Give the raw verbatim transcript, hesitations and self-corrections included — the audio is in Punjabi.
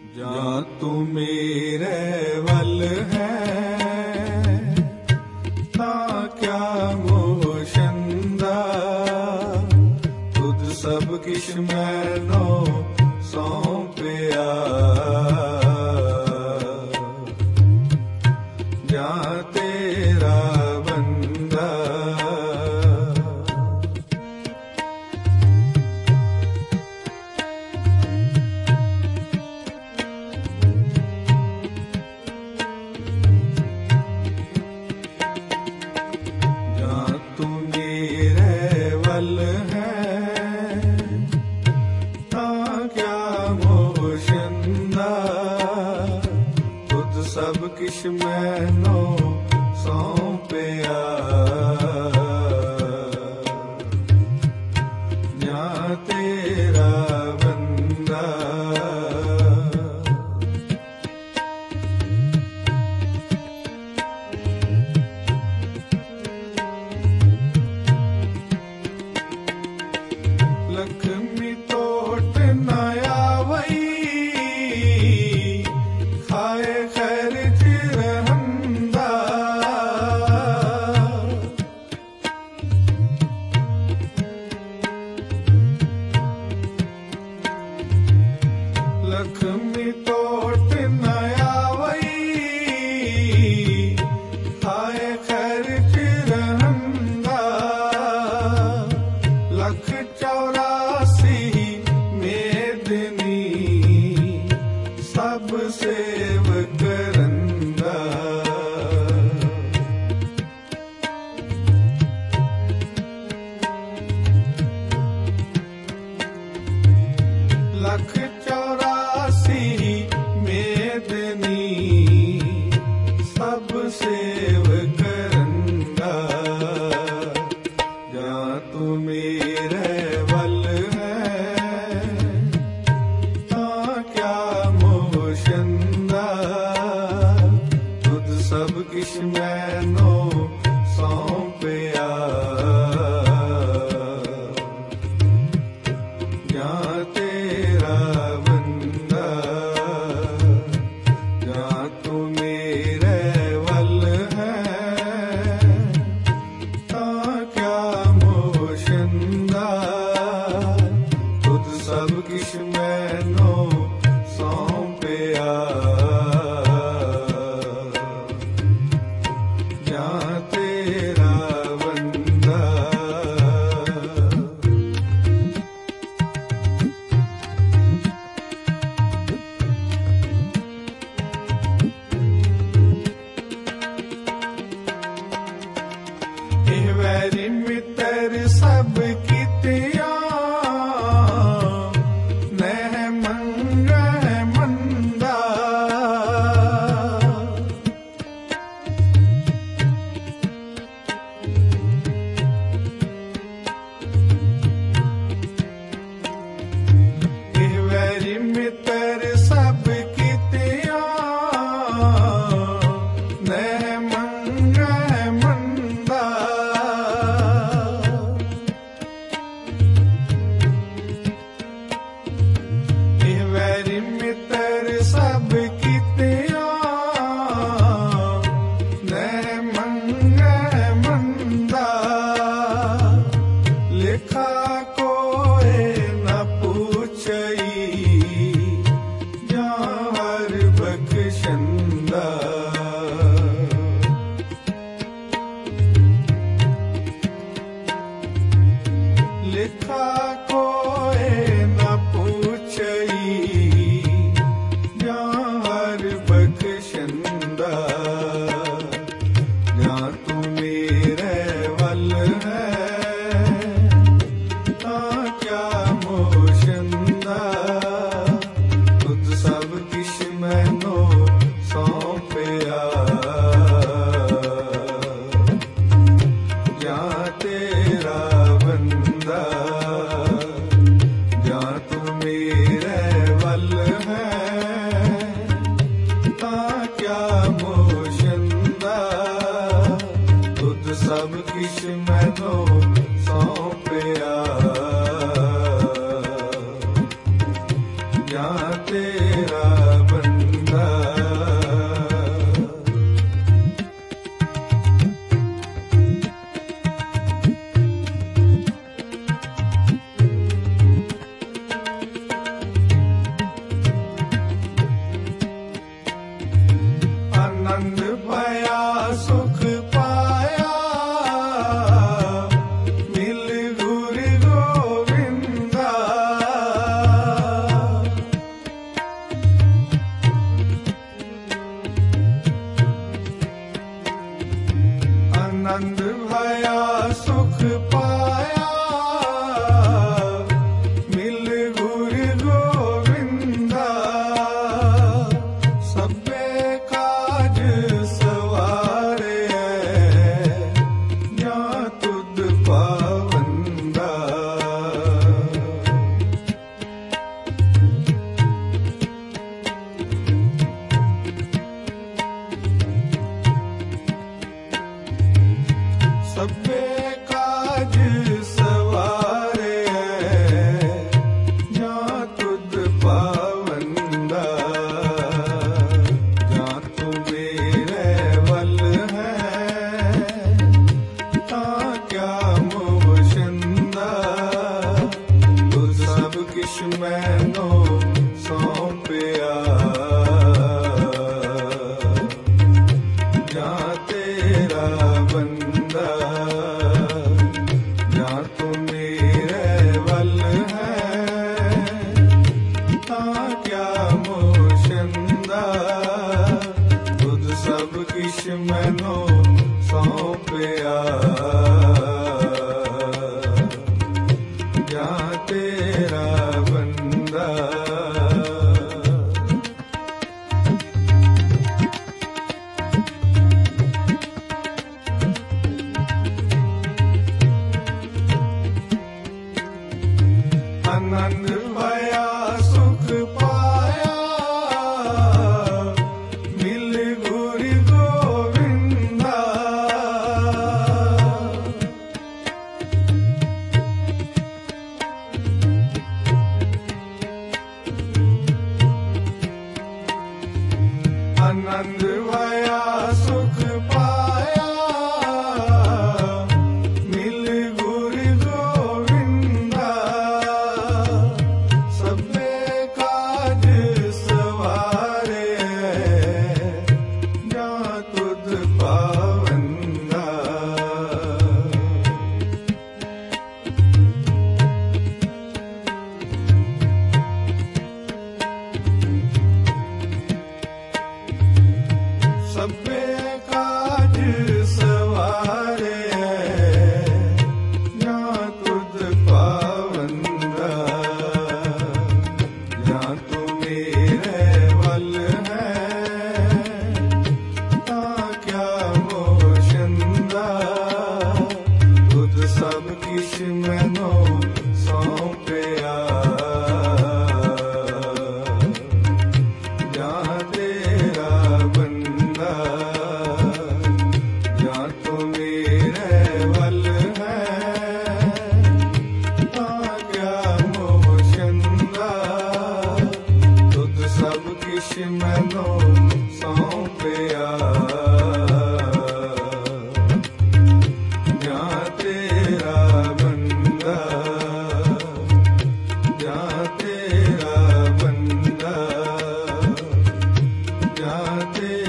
ਜਾਂ ਤੂੰ ਮੇਰੇ ਵੱਲ ਹੈ ਤਾਂ ਕਿਆ ਮੋਹ ਛੰਦਾ, ਤੁਧ ਸਭ ਕਿਛ ਮੈਨੋ ਸੌਂਪਿਆ। ਜਾਂ ਤੇਰਾ ਬੰਦਾ ਸਭ ਕਿਛ ਮੈਨੋ ਸੌਂਪਿਆ। ਜਾਂ ਤੇਰਾ ਬੰਦਾ ਲਖਮੀ ਤੋਟ ਨਾ ਆਵਈ, ਖਾਏ ਲਖਮੀ ਤੋਟ ਨਾ ਆਵਈ, ਖਾਏ ਖਰਚ ਰਹੰਦਾ। ਲੱਖ ਚੌਰਾਸੀ ਮੇਦਨੀ ਸਭ ਸੇਵ ਕਰੰਦਾ। ਲੱਖ ਸਭ ਸੇਵ ਕਰੰਦਾ। ਜਾਂ ਤੂੰ ਮੇਰੇ ਵੱਲ ਹੈ ਤਾਂ ਕਿਆ ਮੋਹ ਛੰਦਾ, ਤੁਧ ਸਭ ਕਿਛ ਮੈਨੋ ਸੌਂਪਿਆ। ਜਾਂ ਤੇਰਾ ਬੰਦਾ ਜਾਂ ਤੂੰ ਮੇਰੇ ਵੱਲ ਹੈ ਤਾਂ ਕਿਆ ਮੋਹ ਛੰਦਾ, ਤੁਧ ਸਭ ਕਿਛ ਮੈਨੋ ਸੌਂਪਿਆ। ਜਾਂ ਤੇਰਾ ਬੰਦਾ ਇਹ ਵੈਰੀ ਮਿੱਤਰ ਸਭ ਕੀਤਿਆਂ, ਨਹਿ ਮੰਗਹਿ ਮੰਦਾ। ਇਹ ਵੈਰੀ ਮਿੱਤਰ ਸਭ ਕੀਤਿਆਂ, ਨਹਿ ਮੰਗਹਿ ਮੰਦਾ। ਇਹ ਵੈਰੀ ਮਿੱਤਰ ਸਭ ਕੀਤਿਆਂ, ਨਹਿ ਮੰਗਹਿ ਮੰਦਾ। ਲਿਖਾ ਕੋਇ ਨਾ ਪੁੱਛਈ, ਜਾਂ ਹਰ ਬਖਸ਼ੰਦਾ। ਲਿਖਾ ਕੋਇ ਨਾ ਪੁੱਛਈ, ਜਾਂ ਹਰ ਬਖਸ਼ੰਦਾ। ਜਾਂ ਤੂੰ ਮੇਰੇ ਵੱਲ ਹੈ ਤਾਂ ਕਿਆ ਮੋਹ ਛੰਦਾ, ਤੁਧ ਸਭ ਕਿਛ ਮੈਨੋ ਸੌਂਪਿਆ। ਜਾਂ ਤੇਰਾ ਬੰਦਾ ਜਾਂ ਤੂੰ ਮੇਰੇ ਵੱਲ ਹੈ ਤਾਂ ਕਿਆ ਮੋਹ ਛੰਦਾ, ਤੁਧ ਸਭ ਕਿਛ ਮੈਨੋ ਸੌਂਪਿਆ। ਜਾਂ ਤੇਰਾ क्या मोशंदा तुद सब किश मैनो सौंपिया जा तेरा बंदा आनंद पाया सुख पाया मिल गुरु गोविंदा आनंद पाया सुख पाया मिल गुरु गोविंदा सबे काज सवारे जा तुद पावंदा सबे काज सवारे जा तुद पावंदा जा तू मेरे वल है तां क्या मोशंदा तुद सब किश मैनो सौंपिया जा तेरा बंदा जा तू मेरे वल है तां क्या मोशंदा तुद सब किश मैनो सौंपिया जा तेरा बंदा जा तेरा बंदा जा तेरा